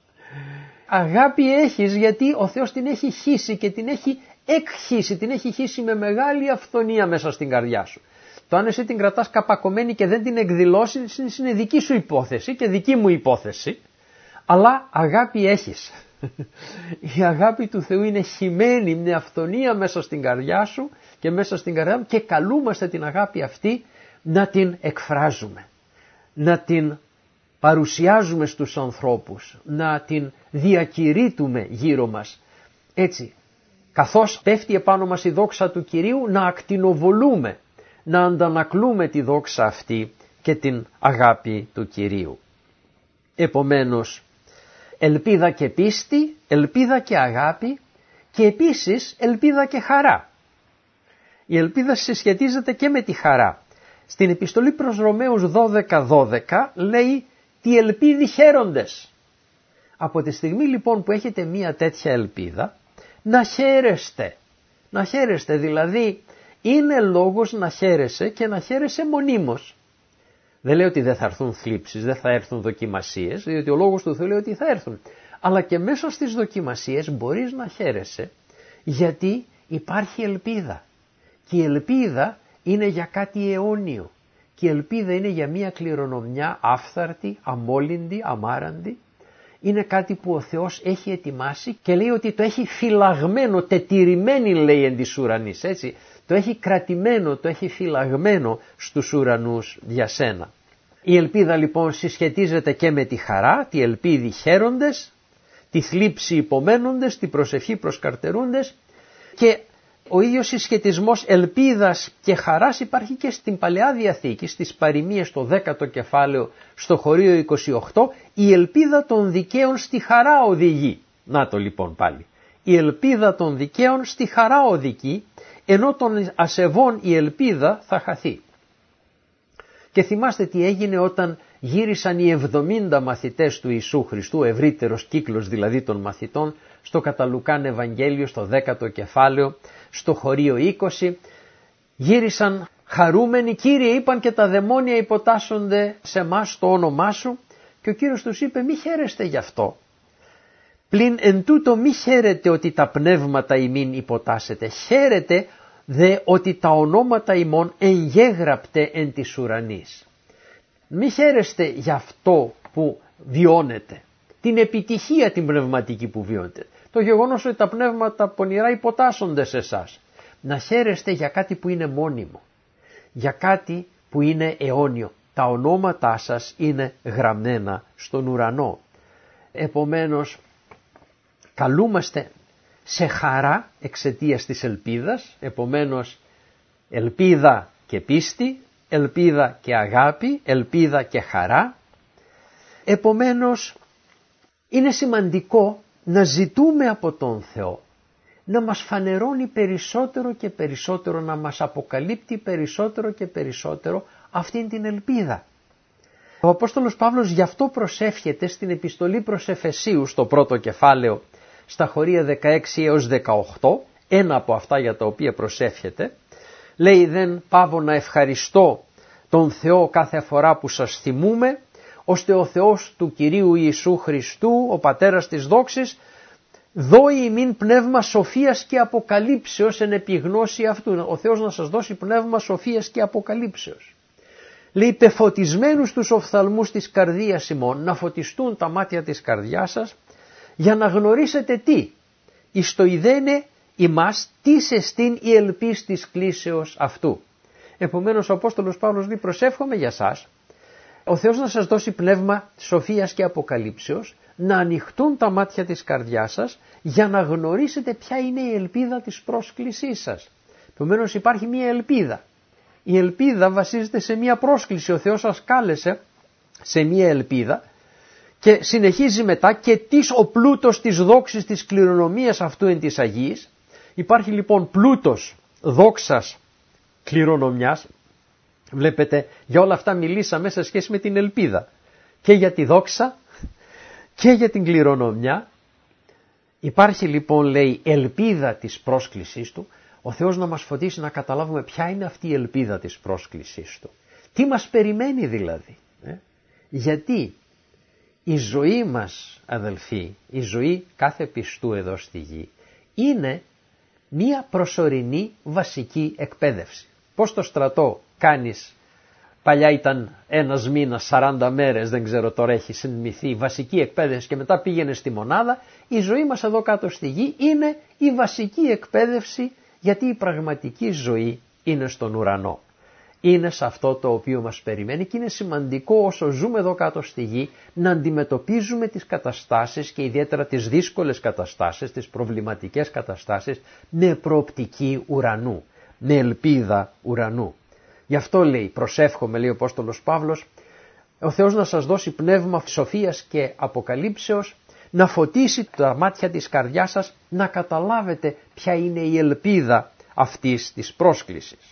Αγάπη έχεις γιατί ο Θεός την έχει χύσει και την έχει εκχύσει, την έχει χύσει με μεγάλη αυθονία μέσα στην καρδιά σου. Το αν εσύ την κρατάς καπακωμένη και δεν την εκδηλώσεις είναι δική σου υπόθεση και δική μου υπόθεση, αλλά αγάπη έχεις. Η αγάπη του Θεού είναι χυμένη με αυθονία μέσα στην καρδιά σου και μέσα στην καρδιά μου και καλούμαστε την αγάπη αυτή να την εκφράζουμε, να την παρουσιάζουμε στους ανθρώπους, να την διακηρύττουμε γύρω μας. Έτσι, καθώς πέφτει επάνω μας η δόξα του Κυρίου, να ακτινοβολούμε, να αντανακλούμε τη δόξα αυτή και την αγάπη του Κυρίου. Επομένως, ελπίδα και πίστη, ελπίδα και αγάπη και επίσης ελπίδα και χαρά. Η ελπίδα συσχετίζεται και με τη χαρά. Στην επιστολή προς Ρωμαίους 12:12 λέει «Τι ελπίδι χαίροντες». Από τη στιγμή λοιπόν που έχετε μία τέτοια ελπίδα, να χαίρεστε δηλαδή είναι λόγος να χαίρεσαι και να χαίρεσαι μονίμως. Δεν λέει ότι δεν θα έρθουν θλίψεις, δεν θα έρθουν δοκιμασίες, διότι ο λόγος του Θεού λέει ότι θα έρθουν. Αλλά και μέσα στις δοκιμασίες μπορείς να χαίρεσαι γιατί υπάρχει ελπίδα. Και η ελπίδα είναι για κάτι αιώνιο. Και η ελπίδα είναι για μια κληρονομιά άφθαρτη, αμόλυντη, αμάραντη. Είναι κάτι που ο Θεός έχει ετοιμάσει και λέει ότι το έχει φυλαγμένο, τετηρημένη λέει εν της ουρανής, έτσι. Το έχει κρατημένο, το έχει φυλαγμένο στους ουρανούς για σένα. Η ελπίδα λοιπόν συσχετίζεται και με τη χαρά, τη ελπίδη χαίροντες, τη θλίψη υπομένοντες, τη προσευχή προσκαρτερούντες και ο ίδιος συσχετισμός ελπίδας και χαράς υπάρχει και στην Παλαιά Διαθήκη, στις παροιμίες στο 10ο κεφάλαιο στο χωρίο 28, η ελπίδα των δικαίων στη χαρά οδηγεί. Να το λοιπόν πάλι. Η ελπίδα των δικαίων στη χαρά οδηγεί, ενώ των ασεβών η ελπίδα θα χαθεί. Και θυμάστε τι έγινε όταν γύρισαν οι 70 μαθητές του Ιησού Χριστού, ευρύτερος κύκλος δηλαδή των μαθητών, στο κατά Λουκάν Ευαγγέλιο στο 10ο κεφάλαιο, στο χωρίο 20, γύρισαν χαρούμενοι, Κύριε είπαν και τα δαιμόνια υποτάσσονται σε μας το όνομά σου και ο Κύριος τους είπε μη χαίρεστε γι' αυτό. Πλην εν τούτο μη χαίρετε ότι τα πνεύματα ημίν υποτάσσετε, χαίρετε δε ότι τα ονόματα ημών εγγέγραπτε εν της ουρανής. Μη χαίρεστε γι' αυτό που βιώνετε, την επιτυχία την πνευματική που βιώνετε, το γεγονός ότι τα πνεύματα πονηρά υποτάσσονται σε εσάς. Να χαίρεστε για κάτι που είναι μόνιμο, για κάτι που είναι αιώνιο. Τα ονόματά σας είναι γραμμένα στον ουρανό. Επομένως, καλούμαστε σε χαρά εξαιτίας της ελπίδας, επομένως ελπίδα και πίστη, ελπίδα και αγάπη, ελπίδα και χαρά. Επομένως είναι σημαντικό να ζητούμε από τον Θεό να μας φανερώνει περισσότερο και περισσότερο, να μας αποκαλύπτει περισσότερο και περισσότερο αυτήν την ελπίδα. Ο Απόστολος Παύλος γι' αυτό προσεύχεται στην επιστολή προς Εφεσίους στο πρώτο κεφάλαιο στα χωρία 16 έως 18, ένα από αυτά για τα οποία προσεύχεται, λέει δεν πάβω να ευχαριστώ τον Θεό κάθε φορά που σας θυμούμε, ώστε ο Θεός του Κυρίου Ιησού Χριστού, ο Πατέρας της δόξης, δώσει ημίν πνεύμα σοφίας και αποκαλύψεως εν επιγνώση αυτού. Ο Θεός να σας δώσει πνεύμα σοφίας και αποκαλύψεως. Λέει πεφωτισμένους τους οφθαλμούς της καρδίας ημών, να φωτιστούν τα μάτια της καρδιάς σας, για να γνωρίσετε τι, εις το ειδένε ημάς τίς εστίν η ελπίς της κλίσεως αυτού. Επομένως ο Απόστολος Παύλος λέει προσεύχομαι για σας, ο Θεός να σας δώσει πνεύμα σοφίας και αποκαλύψεως, να ανοιχτούν τα μάτια της καρδιάς σας για να γνωρίσετε ποια είναι η ελπίδα της πρόσκλησής σας. Επομένως υπάρχει μια ελπίδα. Η ελπίδα βασίζεται σε μια πρόσκληση. Ο Θεός σας κάλεσε σε μια ελπίδα και συνεχίζει μετά και τις ο πλούτος της δόξης της κληρονομίας αυτού εν της Αγίας. Υπάρχει λοιπόν πλούτος δόξας κληρονομιάς. Βλέπετε, για όλα αυτά μιλήσαμε σε σχέση με την ελπίδα. Και για τη δόξα και για την κληρονομιά. Υπάρχει λοιπόν, λέει, ελπίδα της πρόσκλησής του. Ο Θεός να μας φωτίσει να καταλάβουμε ποια είναι αυτή η ελπίδα της πρόσκλησής του. Τι μας περιμένει δηλαδή. Γιατί η ζωή μας, αδελφοί, η ζωή κάθε πιστού εδώ στη γη, είναι μία προσωρινή βασική εκπαίδευση. Πώς στο στρατό κάνεις, παλιά ήταν ένας μήνας, 40 μέρες, δεν ξέρω, τώρα έχει συνηθίσει, βασική εκπαίδευση και μετά πήγαινε στη μονάδα. Η ζωή μας εδώ κάτω στη γη είναι η βασική εκπαίδευση, γιατί η πραγματική ζωή είναι στον ουρανό. Είναι σε αυτό το οποίο μας περιμένει και είναι σημαντικό όσο ζούμε εδώ κάτω στη γη να αντιμετωπίζουμε τις καταστάσεις και ιδιαίτερα τις δύσκολες καταστάσεις, τις προβληματικές καταστάσεις με προοπτική ουρανού, με ελπίδα ουρανού. Γι' αυτό λέει, προσεύχομαι, λέει ο Απόστολος Παύλος, ο Θεός να σας δώσει πνεύμα σοφίας και αποκαλύψεως, να φωτίσει τα μάτια της καρδιάς σας, να καταλάβετε ποια είναι η ελπίδα αυτής της πρόσκλησης.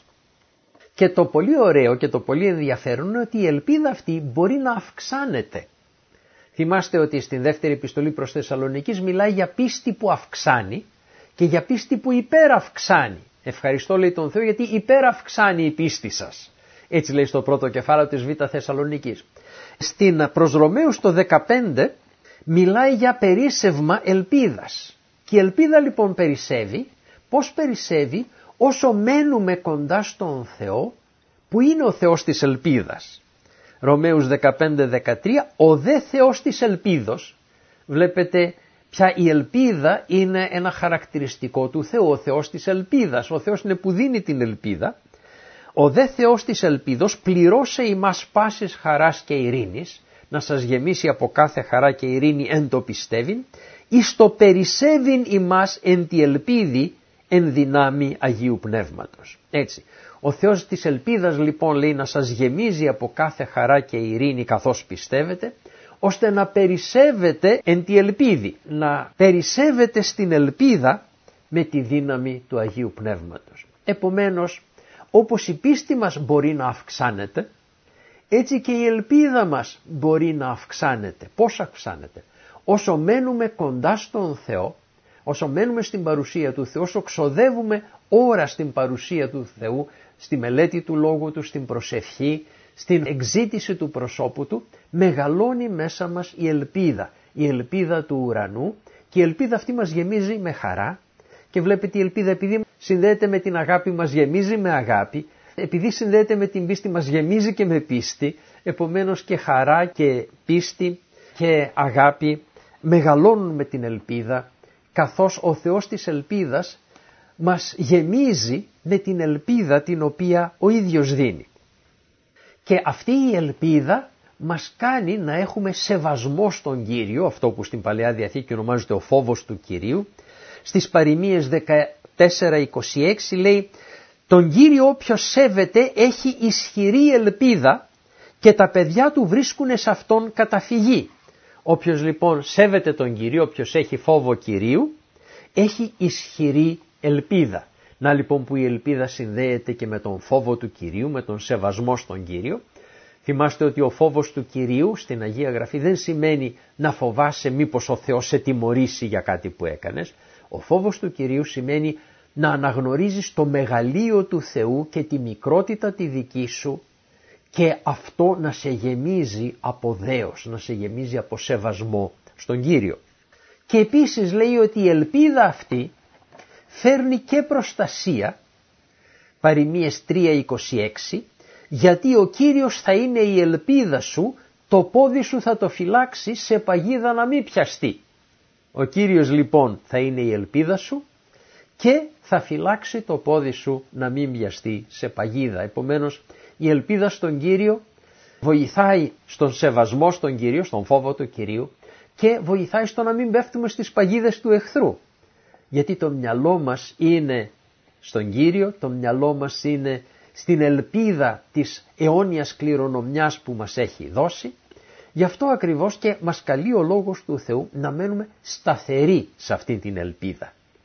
Και το πολύ ωραίο και το πολύ ενδιαφέρον είναι ότι η ελπίδα αυτή μπορεί να αυξάνεται. Θυμάστε ότι στην δεύτερη επιστολή προς Θεσσαλονικείς μιλάει για πίστη που αυξάνει και για πίστη που υπεραυξάνει. Ευχαριστώ, λέει, τον Θεό, γιατί υπεραυξάνει η πίστη σας. Έτσι λέει στο πρώτο κεφάλαιο της Β' Θεσσαλονικής. Στην προς Ρωμαίους το 15 μιλάει για περίσσευμα ελπίδας. Και η ελπίδα λοιπόν περισσεύει. Πώς περισσεύει? Όσο μένουμε κοντά στον Θεό, που είναι ο Θεός της ελπίδας. Ρωμαίους 15-13, ο δε Θεός της ελπίδος. Βλέπετε πια η ελπίδα είναι ένα χαρακτηριστικό του Θεού, ο Θεός της ελπίδας. Ο Θεός είναι που δίνει την ελπίδα. Ο δε Θεός της ελπίδος πληρώσε ημάς πάσης χαράς και ειρήνης, να σας γεμίσει από κάθε χαρά και ειρήνη εν το πιστεύειν, εις το περισσεύειν ημάς εν τη ελπίδη εν δυνάμει Αγίου Πνεύματος. Έτσι, ο Θεός της ελπίδας λοιπόν, λέει, να σας γεμίζει από κάθε χαρά και ειρήνη καθώς πιστεύετε, ώστε να περισσεύετε εν τη ελπίδη, να περισσεύετε στην ελπίδα με τη δύναμη του Αγίου Πνεύματος. Επομένως, όπως η πίστη μας μπορεί να αυξάνεται, έτσι και η ελπίδα μας μπορεί να αυξάνεται. Πώς αυξάνεται? Όσο μένουμε κοντά στον Θεό, όσο μένουμε στην παρουσία του Θεού, όσο ξοδεύουμε ώρα στην παρουσία του Θεού, στη μελέτη του Λόγου Του, στην προσευχή, στην εξήτηση του προσώπου Του, μεγαλώνει μέσα μας η ελπίδα του ουρανού, και η ελπίδα αυτή μας γεμίζει με χαρά. Και βλέπετε, η ελπίδα, επειδή συνδέεται με την αγάπη, μας γεμίζει με αγάπη, επειδή συνδέεται με την πίστη, μας γεμίζει και με πίστη. Επομένως και χαρά και πίστη και αγάπη μεγαλώνουν με την ελπίδα, καθώς ο Θεός της ελπίδας μας γεμίζει με την ελπίδα την οποία ο ίδιος δίνει. Και αυτή η ελπίδα μας κάνει να έχουμε σεβασμό στον Κύριο, αυτό που στην Παλαιά Διαθήκη ονομάζεται ο φόβος του Κυρίου. Στις παροιμίες 14-26 λέει, τον Κύριο όποιος σέβεται έχει ισχυρή ελπίδα και τα παιδιά του βρίσκουν σε αυτόν καταφυγή. Όποιος λοιπόν σέβεται τον Κύριο, όποιος έχει φόβο Κυρίου, έχει ισχυρή ελπίδα. Να λοιπόν που η ελπίδα συνδέεται και με τον φόβο του Κυρίου, με τον σεβασμό στον Κύριο. Θυμάστε ότι ο φόβος του Κυρίου στην Αγία Γραφή δεν σημαίνει να φοβάσαι μήπως ο Θεός σε τιμωρήσει για κάτι που έκανες. Ο φόβος του Κυρίου σημαίνει να αναγνωρίζεις το μεγαλείο του Θεού και τη μικρότητα τη δική σου, και αυτό να σε γεμίζει από δέος, να σε γεμίζει από σεβασμό στον Κύριο. Και επίσης λέει ότι η ελπίδα αυτή φέρνει και προστασία, παροιμίες 3:26, γιατί ο Κύριος θα είναι η ελπίδα σου, το πόδι σου θα το φυλάξει σε παγίδα να μην πιαστεί. Ο Κύριος λοιπόν θα είναι η ελπίδα σου και θα φυλάξει το πόδι σου να μην πιαστεί σε παγίδα. Επομένως η ελπίδα στον Κύριο βοηθάει στον σεβασμό στον Κύριο, στον φόβο του Κυρίου, και βοηθάει στο να μην πέφτουμε στις παγίδες του εχθρού. Γιατί το μυαλό μας είναι στον Κύριο, το μυαλό μας είναι στην ελπίδα της αιώνιας κληρονομιάς που μας έχει δώσει. Γι' αυτό ακριβώς και μας καλεί ο Λόγος του Θεού να μένουμε σταθεροί σε αυτή την ελπίδα.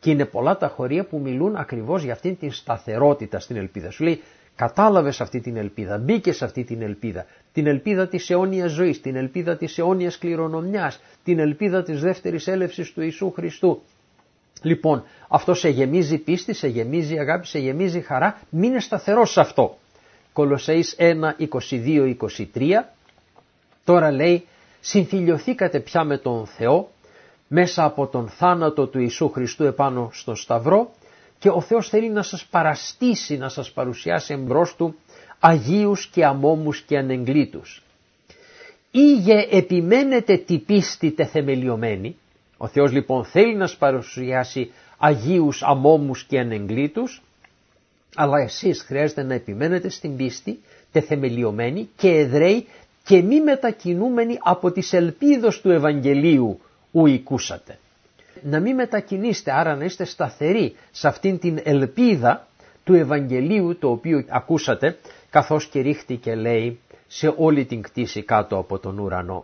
Και είναι πολλά τα χωρία που μιλούν ακριβώς για αυτήν την σταθερότητα στην ελπίδα. Σου λέει, κατάλαβες αυτή την ελπίδα, μπήκες σε αυτή την ελπίδα της αιώνιας ζωής, την ελπίδα της αιώνιας κληρονομιάς, την ελπίδα της δεύτερης έλευσης του Ιησού Χριστού. Λοιπόν, αυτό σε γεμίζει πίστη, σε γεμίζει αγάπη, σε γεμίζει χαρά, μείνε σταθερός σε αυτό. Κολοσσαείς 1, 22, 23, τώρα λέει, συμφιλιωθήκατε πια με τον Θεό, μέσα από τον θάνατο του Ιησού Χριστού επάνω στον Σταυρό, και ο Θεός θέλει να σας παραστήσει, να σας παρουσιάσει εμπρός του αγίους και αμόμους και ανεγκλήτους. Ήγε επιμένετε τη πίστη τεθεμελιωμένη. Ο Θεός λοιπόν θέλει να σας παρουσιάσει αγίους, αμόμους και ανεγκλήτους, αλλά εσείς χρειάζεται να επιμένετε στην πίστη τεθεμελιωμένη και εδραίοι και μη μετακινούμενοι από τις ελπίδες του Ευαγγελίου ου οικούσατε. Να μην μετακινήσετε, άρα να είστε σταθεροί σε αυτήν την ελπίδα του Ευαγγελίου το οποίο ακούσατε, καθώς και ρίχτηκε, λέει, σε όλη την κτήση κάτω από τον ουρανό.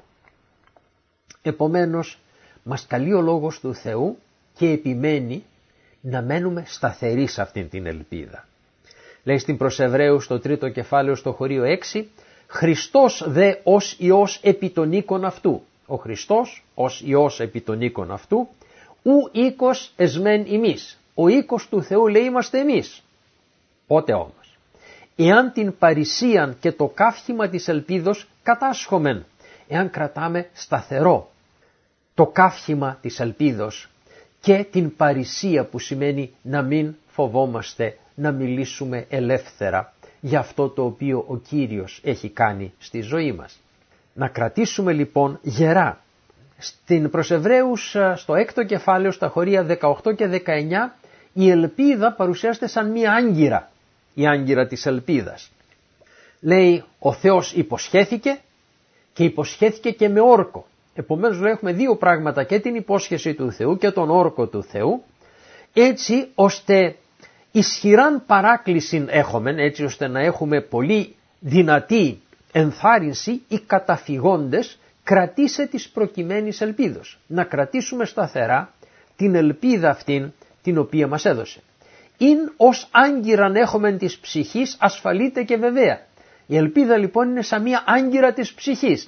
Επομένως, μας καλεί ο Λόγος του Θεού και επιμένει να μένουμε σταθεροί σε αυτήν την ελπίδα. Λέει στην προς Εβραίους στο 3ο κεφάλαιο στο χωρίο 6, Χριστός δε ως Υιός επί των οίκων αυτού. Ο Χριστός ως Υιός επί των οίκων αυτού, ου οίκος εσμέν ημείς. Ο οίκος του Θεού, λέει, είμαστε εμείς. Πότε όμως? Εάν την παρησίαν και το καύχημα της ελπίδος κατάσχομεν, εάν κρατάμε σταθερό το καύχημα της ελπίδος και την παρησία που σημαίνει να μην φοβόμαστε να μιλήσουμε ελεύθερα για αυτό το οποίο ο Κύριος έχει κάνει στη ζωή μας. Να κρατήσουμε λοιπόν γερά. Στην προς Εβραίους στο 6ο κεφάλαιο στα χωρία 18 και 19 η ελπίδα παρουσιάζεται σαν μία άγκυρα, η άγκυρα της ελπίδας. Λέει ο Θεός υποσχέθηκε και υποσχέθηκε και με όρκο. Επομένως έχουμε δύο πράγματα, και την υπόσχεση του Θεού και τον όρκο του Θεού, έτσι ώστε ισχυράν παράκλησιν έχομεν, έτσι ώστε να έχουμε πολύ δυνατή ενθάρρυνση οι καταφυγόντες κρατήσε της προκειμένης ελπίδος. Να κρατήσουμε σταθερά την ελπίδα αυτήν την οποία μας έδωσε. «Ειν ως άγκυραν έχομεν της ψυχής ασφαλείται και βεβαία». Η ελπίδα λοιπόν είναι σαν μία άγκυρα της ψυχής.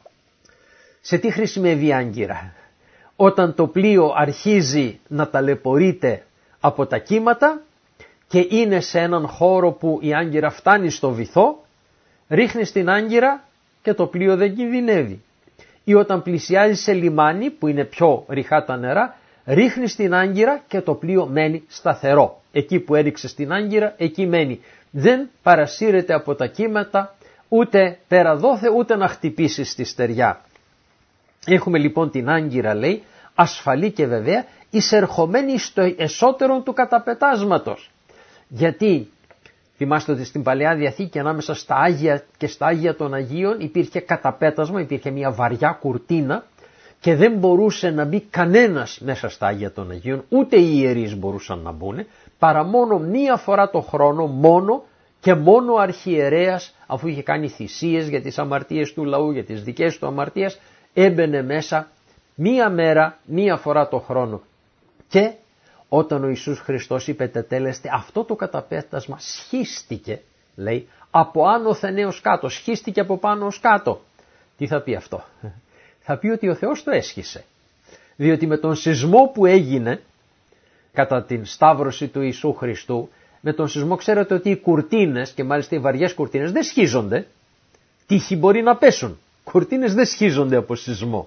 Σε τι χρησιμεύει η άγκυρα? Όταν το πλοίο αρχίζει να ταλαιπωρείται από τα κύματα και είναι σε έναν χώρο που η άγκυρα φτάνει στο βυθό, ρίχνεις την άγκυρα και το πλοίο δεν κινδυνεύει. Ή όταν πλησιάζει σε λιμάνι που είναι πιο ρηχά τα νερά, ρίχνεις την άγκυρα και το πλοίο μένει σταθερό. Εκεί που έριξες την άγκυρα, εκεί μένει. Δεν παρασύρεται από τα κύματα, ούτε πέρα δόθε, ούτε να χτυπήσει στη στεριά. Έχουμε λοιπόν την άγκυρα, λέει, ασφαλή και βεβαία, εισερχομένη στο εσωτερό του καταπετάσματος. Γιατί θυμάστε ότι στην Παλαιά Διαθήκη ανάμεσα στα Άγια και στα Άγια των Αγίων υπήρχε καταπέτασμα, υπήρχε μια βαριά κουρτίνα και δεν μπορούσε να μπει κανένας μέσα στα Άγια των Αγίων, ούτε οι ιερείς μπορούσαν να μπουν, παρά μόνο μία φορά το χρόνο, μόνο και μόνο ο αρχιερέας, αφού είχε κάνει θυσίες για τις αμαρτίες του λαού, για τις δικές του αμαρτίες, έμπαινε μέσα μία μέρα, μία φορά το χρόνο. Και όταν ο Ιησούς Χριστός είπε τετέλεστε, αυτό το καταπέτασμα σχίστηκε, λέει, από άνωθεν έως κάτω, σχίστηκε από πάνω ως κάτω. Τι θα πει αυτό? Θα πει ότι ο Θεός το έσχισε. Διότι με τον σεισμό που έγινε κατά την σταύρωση του Ιησού Χριστού, με τον σεισμό ξέρετε ότι οι κουρτίνες, και μάλιστα οι βαριές κουρτίνες, δεν σχίζονται. Τύχοι μπορεί να πέσουν. Κουρτίνες δεν σχίζονται από σεισμό.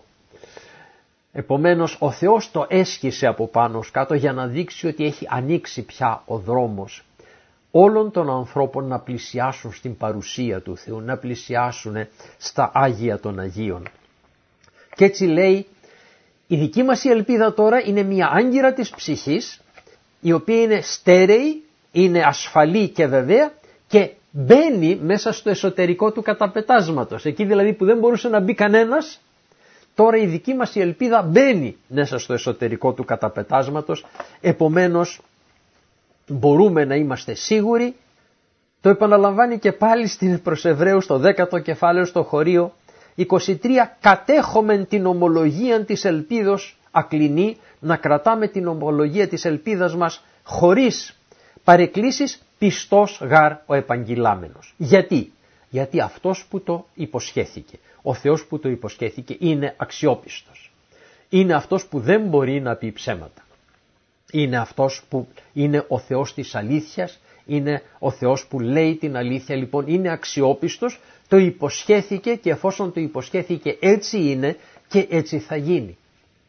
Επομένως ο Θεός το έσχισε από πάνω ως κάτω για να δείξει ότι έχει ανοίξει πια ο δρόμος όλων των ανθρώπων να πλησιάσουν στην παρουσία του Θεού, να πλησιάσουν στα Άγια των Αγίων. Και έτσι λέει, η δική μας η ελπίδα τώρα είναι μια άγκυρα της ψυχής, η οποία είναι στέρεη, είναι ασφαλή και βεβαία και μπαίνει μέσα στο εσωτερικό του καταπετάσματος. Εκεί δηλαδή που δεν μπορούσε να μπει κανένας, τώρα η δική μας η ελπίδα μπαίνει μέσα στο εσωτερικό του καταπετάσματος, επομένως μπορούμε να είμαστε σίγουροι. Το επαναλαμβάνει και πάλι στην προς Εβραίους στο 10ο κεφάλαιο στο χωρίο 23, κατέχομεν την ομολογία της ελπίδος ακλινή να κρατάμε την ομολογία της ελπίδας μας χωρίς παρεκκλήσεις, πιστός γάρ ο επαγγειλάμενος. Γιατί αυτός που το υποσχέθηκε, ο Θεός που το υποσχέθηκε είναι αξιόπιστος. Είναι αυτός που δεν μπορεί να πει ψέματα. Είναι αυτός που είναι ο Θεός της αλήθειας, είναι ο Θεός που λέει την αλήθεια, λοιπόν είναι αξιόπιστος, το υποσχέθηκε και εφόσον το υποσχέθηκε έτσι είναι και έτσι θα γίνει.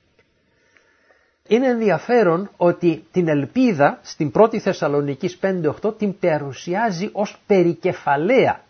Είναι ενδιαφέρον ότι την ελπίδα στην 1η Θεσσαλονικής 5:8 την παρουσιάζει ως περικεφαλαία.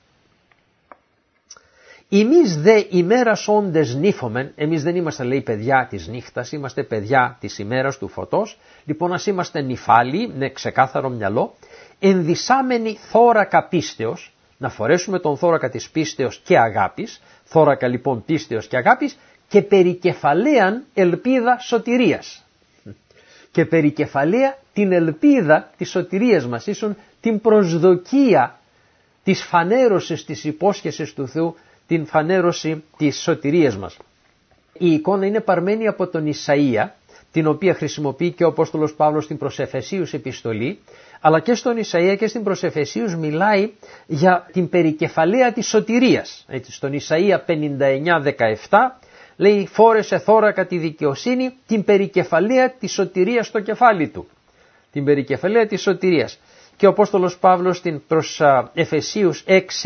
Εμείς δε ημέρας όντες νύφομεν, εμείς δεν είμαστε λέει παιδιά της νύχτας, είμαστε παιδιά της ημέρας του φωτός, λοιπόν ας είμαστε νυφάλιοι με ξεκάθαρο μυαλό, ενδυσάμενοι θώρακα πίστεως, να φορέσουμε τον θώρακα της πίστεως και αγάπης, θώρακα λοιπόν πίστεως και αγάπης και περικεφαλαίαν ελπίδα σωτηρίας. Και περικεφαλαία την ελπίδα της σωτηρίας μας, ίσον την προσδοκία της φανέρωσης της υπόσχεσης του Θεού, την φανέρωση της σωτηρίας μας. Η εικόνα είναι παρμένη από τον Ισαΐα, την οποία χρησιμοποιεί και ο Απόστολος Παύλος στην προς Εφεσίους επιστολή, αλλά και στον Ισαΐα και στην προς Εφεσίους μιλάει για την περικεφαλαία της σωτηρίας. Έτσι, στον Ισαΐα 59:17 λέει φόρεσε θώρακα τη δικαιοσύνη, την περικεφαλαία της σωτηρίας στο κεφάλι του. Την περικεφαλαία της σωτηρίας. Και ο Απόστολος Παύλος στην προς Εφεσίους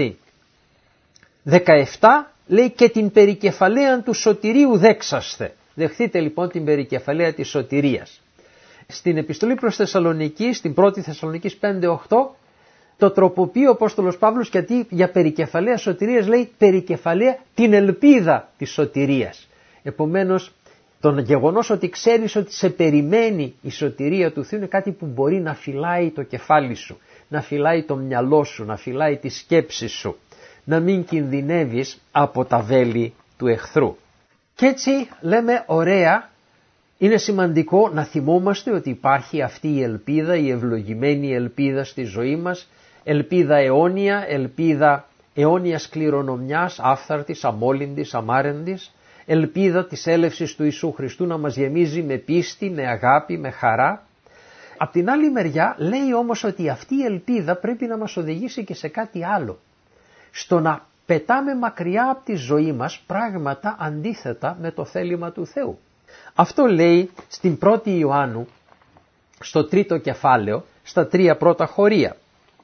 6:17 λέει και την περικεφαλαία του σωτηρίου δέξαστε. Δεχθείτε λοιπόν την περικεφαλαία της σωτηρίας. Στην επιστολή προς Θεσσαλονική, στην 1η Θεσσαλονικής 5:8, το τροποποιεί ο Απόστολος Παύλος γιατί για περικεφαλαία σωτηρίας λέει περικεφαλαία την ελπίδα της σωτηρίας. Επομένως, το γεγονός ότι ξέρεις ότι σε περιμένει η σωτηρία του Θεού είναι κάτι που μπορεί να φυλάει το κεφάλι σου, να φυλάει το μυαλό σου, να φυλάει τη σκέψη σου, να μην κινδυνεύεις από τα βέλη του εχθρού. Και έτσι λέμε ωραία, είναι σημαντικό να θυμόμαστε ότι υπάρχει αυτή η ελπίδα, η ευλογημένη ελπίδα στη ζωή μας, ελπίδα αιώνια, ελπίδα αιώνιας κληρονομιάς, άφθαρτης, αμόλυντης, αμάρεντης, ελπίδα της έλευσης του Ιησού Χριστού να μας γεμίζει με πίστη, με αγάπη, με χαρά. Απ' την άλλη μεριά λέει όμως ότι αυτή η ελπίδα πρέπει να μας οδηγήσει και σε κάτι άλλο. Στο να πετάμε μακριά από τη ζωή μας πράγματα αντίθετα με το θέλημα του Θεού. Αυτό λέει στην 1η Ιωάννου, στο 3ο κεφάλαιο, στα 3 πρώτα χωρία.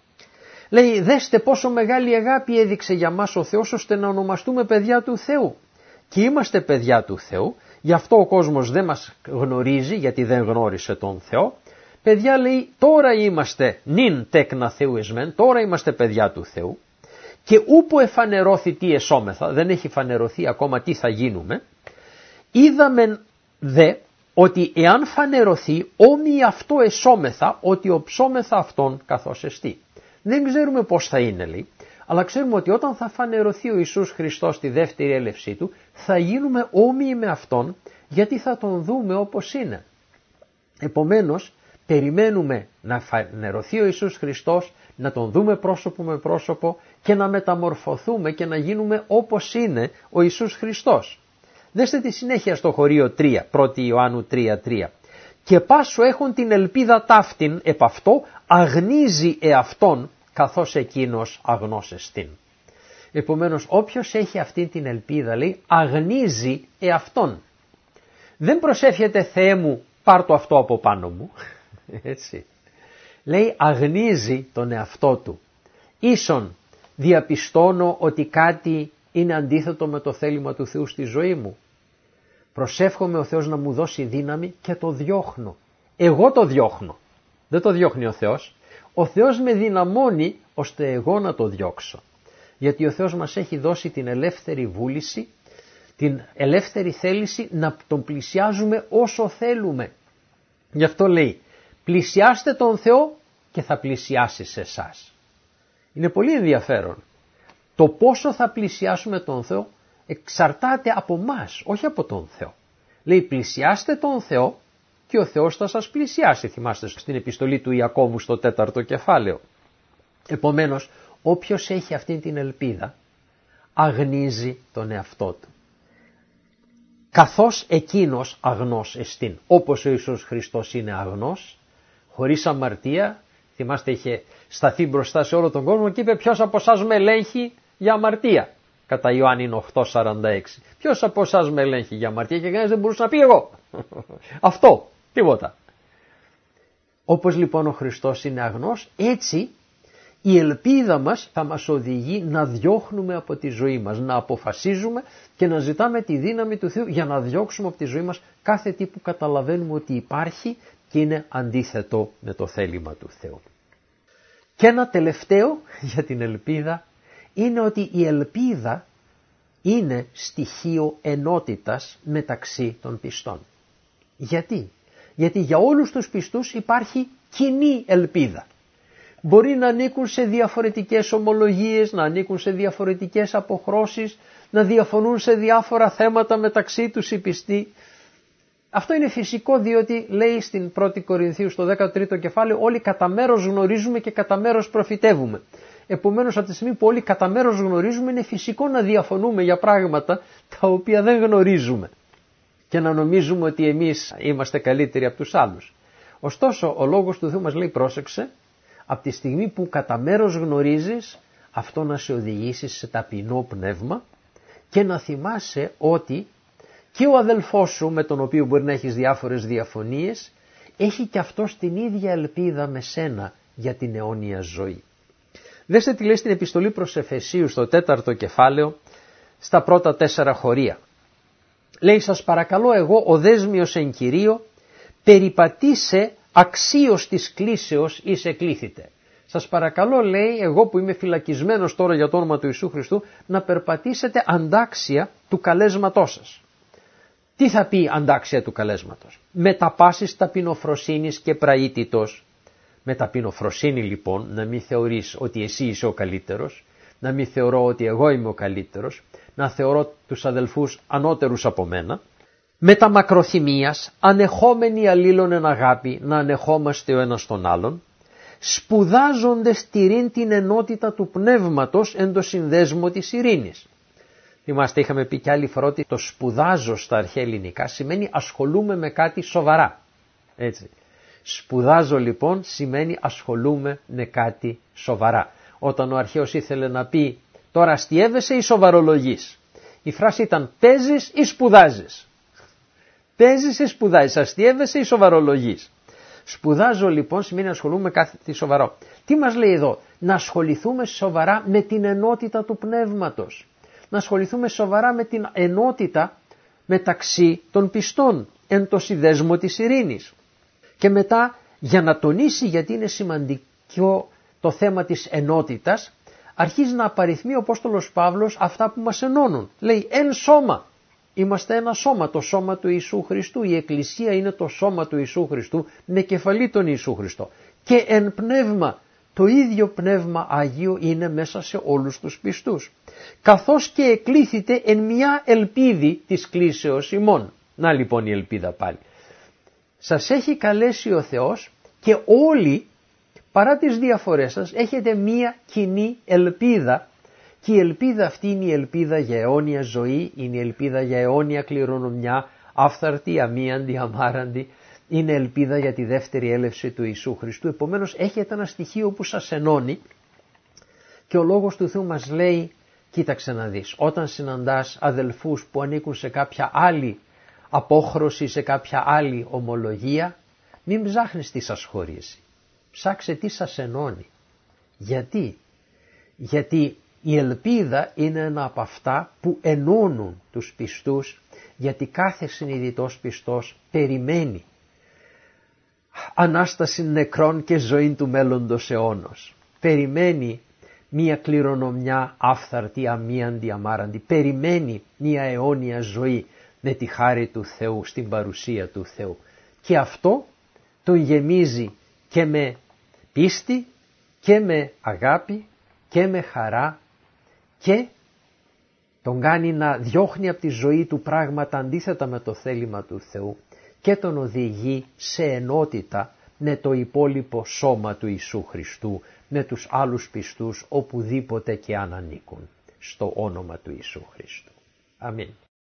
Λέει δέστε πόσο μεγάλη αγάπη έδειξε για μας ο Θεός ώστε να ονομαστούμε παιδιά του Θεού. Και είμαστε παιδιά του Θεού, γι' αυτό ο κόσμος δεν μας γνωρίζει γιατί δεν γνώρισε τον Θεό. Παιδιά λέει τώρα είμαστε νυν τέκνα Θεού εσμεν, τώρα είμαστε παιδιά του Θεού. Και ούπο εφανερώθη τι εσώμεθα, δεν έχει φανερωθεί ακόμα τι θα γίνουμε. Είδαμε δε ότι εάν φανερωθεί όμοι αυτό εσώμεθα ότι οψώμεθα αυτόν καθώς εστί. Δεν ξέρουμε πώς θα είναι λέει, αλλά ξέρουμε ότι όταν θα φανερωθεί ο Ιησούς Χριστός στη δεύτερη έλευσή του θα γίνουμε όμοιοι με αυτόν γιατί θα τον δούμε όπως είναι. Επομένως περιμένουμε να φανερωθεί ο Ιησούς Χριστός, να τον δούμε πρόσωπο με πρόσωπο και να μεταμορφωθούμε και να γίνουμε όπως είναι ο Ιησούς Χριστός. Δέστε τη συνέχεια στο χωρίο 3, 1η Ιωάννου 3:3. Και πάσο έχουν την ελπίδα ταύτην επ' αυτό αγνίζει εαυτόν καθώς εκείνος αγνός εστίν. Επομένως όποιος έχει αυτή την ελπίδα λέει αγνίζει εαυτόν. Δεν προσεύχεται Θεέ μου πάρ' το αυτό από πάνω μου. Έτσι. Λέει αγνίζει τον εαυτό του. Ίσον διαπιστώνω ότι κάτι είναι αντίθετο με το θέλημα του Θεού στη ζωή μου. Προσεύχομαι ο Θεός να μου δώσει δύναμη και το διώχνω. Εγώ το διώχνω. Δεν το διώχνει ο Θεός. Ο Θεός με δυναμώνει ώστε εγώ να το διώξω. Γιατί ο Θεός μας έχει δώσει την ελεύθερη βούληση, την ελεύθερη θέληση να τον πλησιάζουμε όσο θέλουμε. Γι' αυτό λέει πλησιάστε τον Θεό και θα πλησιάσει σε εσάς. Είναι πολύ ενδιαφέρον. Το πόσο θα πλησιάσουμε τον Θεό εξαρτάται από μας, όχι από τον Θεό. Λέει πλησιάστε τον Θεό και ο Θεός θα σας πλησιάσει. Θυμάστε στην επιστολή του Ιακώβου στο 4ο κεφάλαιο. Επομένως, όποιος έχει αυτή την ελπίδα αγνίζει τον εαυτό του. καθώς εκείνος αγνός εστίν. Όπως ο Ιησούς Χριστός είναι αγνός, χωρίς αμαρτία, θυμάστε είχε σταθεί μπροστά σε όλο τον κόσμο και είπε ποιος από εσάς με ελέγχει για αμαρτία. Κατά Ιωάννη 8:46. Ποιος από εσάς με ελέγχει για αμαρτία, και κανένας δεν μπορούσε να πει εγώ. Αυτό, τίποτα. Όπως λοιπόν ο Χριστός είναι αγνός, έτσι η ελπίδα μας θα μας οδηγεί να διώχνουμε από τη ζωή μας, να αποφασίζουμε και να ζητάμε τη δύναμη του Θεού για να διώξουμε από τη ζωή μας κάθε τι που καταλαβαίνουμε ότι υπάρχει και είναι αντίθετο με το θέλημα του Θεού. Και ένα τελευταίο για την ελπίδα είναι ότι η ελπίδα είναι στοιχείο ενότητας μεταξύ των πιστών. Γιατί? Γιατί για όλους τους πιστούς υπάρχει κοινή ελπίδα. Μπορεί να ανήκουν σε διαφορετικές ομολογίες, να ανήκουν σε διαφορετικές αποχρώσεις, να διαφωνούν σε διάφορα θέματα μεταξύ τους οι πιστοί. Αυτό είναι φυσικό, διότι λέει στην 1η Κορινθίου στο 13ο κεφάλαιο όλοι κατά μέρος γνωρίζουμε και κατά μέρος προφητεύουμε. Επομένως από τη στιγμή που όλοι κατά μέρος γνωρίζουμε είναι φυσικό να διαφωνούμε για πράγματα τα οποία δεν γνωρίζουμε και να νομίζουμε ότι εμείς είμαστε καλύτεροι από τους άλλους. Ωστόσο ο λόγος του Θεού μας λέει πρόσεξε, από τη στιγμή που κατά μέρος γνωρίζεις, αυτό να σε οδηγήσει σε ταπεινό πνεύμα και να θυμάσαι ότι και ο αδελφός σου με τον οποίο μπορεί να έχεις διάφορες διαφωνίες έχει και αυτός την ίδια ελπίδα με σένα για την αιώνια ζωή. Δέστε τι λέει στην επιστολή προς Εφεσίους στο 4ο κεφάλαιο στα πρώτα 4 χωρία. Λέει σας παρακαλώ εγώ ο δέσμιος εν Κυρίω περιπατήσε αξίως της κλήσεως εις εκλήθητε. Σας παρακαλώ λέει εγώ που είμαι φυλακισμένος τώρα για το όνομα του Ιησού Χριστού να περπατήσετε αντάξια του καλέσματός σας. Τι θα πει αντάξια του καλέσματος? Με τα πάσης ταπεινοφροσύνης και πραήτητος. Με ταπεινοφροσύνη λοιπόν να μην θεωρείς ότι εσύ είσαι ο καλύτερος, να μην θεωρώ ότι εγώ είμαι ο καλύτερος, να θεωρώ τους αδελφούς ανώτερους από μένα. Με τα μακροθυμίας, ανεχόμενοι αλλήλων εν αγάπη, να ανεχόμαστε ο ένας τον άλλον, σπουδάζοντες τηρήν την ενότητα του πνεύματος εν το συνδέσμο της ειρήνης. Θυμάστε είχαμε πει κι άλλη φορά ότι το σπουδάζω στα αρχαία ελληνικά σημαίνει ασχολούμαι με κάτι σοβαρά. Έτσι. Σπουδάζω λοιπόν σημαίνει ασχολούμαι με κάτι σοβαρά. Όταν ο αρχαίος ήθελε να πει τώρα αστιεύεσαι ή σοβαρολογείς, η φράση ήταν παίζεις ή σπουδάζεις. Παίζεις ή σπουδάζεις, αστιεύεσαι ή σοβαρολογείς. Σπουδάζω λοιπόν σημαίνει ασχολούμαι με κάτι σοβαρό. Τι μας λέει εδώ? Να ασχοληθούμε σοβαρά με την ενότητα του πνεύματος. Να ασχοληθούμε σοβαρά με την ενότητα μεταξύ των πιστών εν το συνδέσμο της ειρήνης. Και μετά για να τονίσει γιατί είναι σημαντικό το θέμα της ενότητας αρχίζει να απαριθμεί ο Απόστολος Παύλος αυτά που μας ενώνουν. Λέει εν σώμα. Είμαστε ένα σώμα, το σώμα του Ιησού Χριστού. Η Εκκλησία είναι το σώμα του Ιησού Χριστού με κεφαλή τον Ιησού Χριστό. Και εν πνεύμα, το ίδιο πνεύμα Άγιο είναι μέσα σε όλους τους πιστούς. Καθώς και εκλήθητε εν μια ελπίδη της κλήσεως ημών. Να λοιπόν η ελπίδα πάλι. Σας έχει καλέσει ο Θεός και όλοι παρά τις διαφορές σας έχετε μία κοινή ελπίδα και η ελπίδα αυτή είναι η ελπίδα για αιώνια ζωή, είναι η ελπίδα για αιώνια κληρονομιά, άφθαρτη, αμίαντη, αμάραντη, είναι ελπίδα για τη δεύτερη έλευση του Ιησού Χριστού. Επομένως έχετε ένα στοιχείο που σας ενώνει και ο λόγος του Θεού μας λέει κοίταξε να δεις, όταν συναντάς αδελφούς που ανήκουν σε κάποια άλλη απόχρωση, σε κάποια άλλη ομολογία, μην ψάχνεις τι σας χωρίζει. Ψάξε τι σας ενώνει. Γιατί? Γιατί η ελπίδα είναι ένα από αυτά που ενώνουν τους πιστούς, γιατί κάθε συνειδητός πιστός περιμένει Ανάσταση νεκρών και ζωή του μέλλοντος αιώνος. Περιμένει μία κληρονομιά άφθαρτη, αμίαντη, αμάραντη. Περιμένει μία αιώνια ζωή με τη χάρη του Θεού, στην παρουσία του Θεού. Και αυτό τον γεμίζει και με πίστη και με αγάπη και με χαρά και τον κάνει να διώχνει από τη ζωή του πράγματα αντίθετα με το θέλημα του Θεού και τον οδηγεί σε ενότητα με το υπόλοιπο σώμα του Ιησού Χριστού, με τους άλλους πιστούς οπουδήποτε και αν ανήκουν, στο όνομα του Ιησού Χριστού. Αμήν.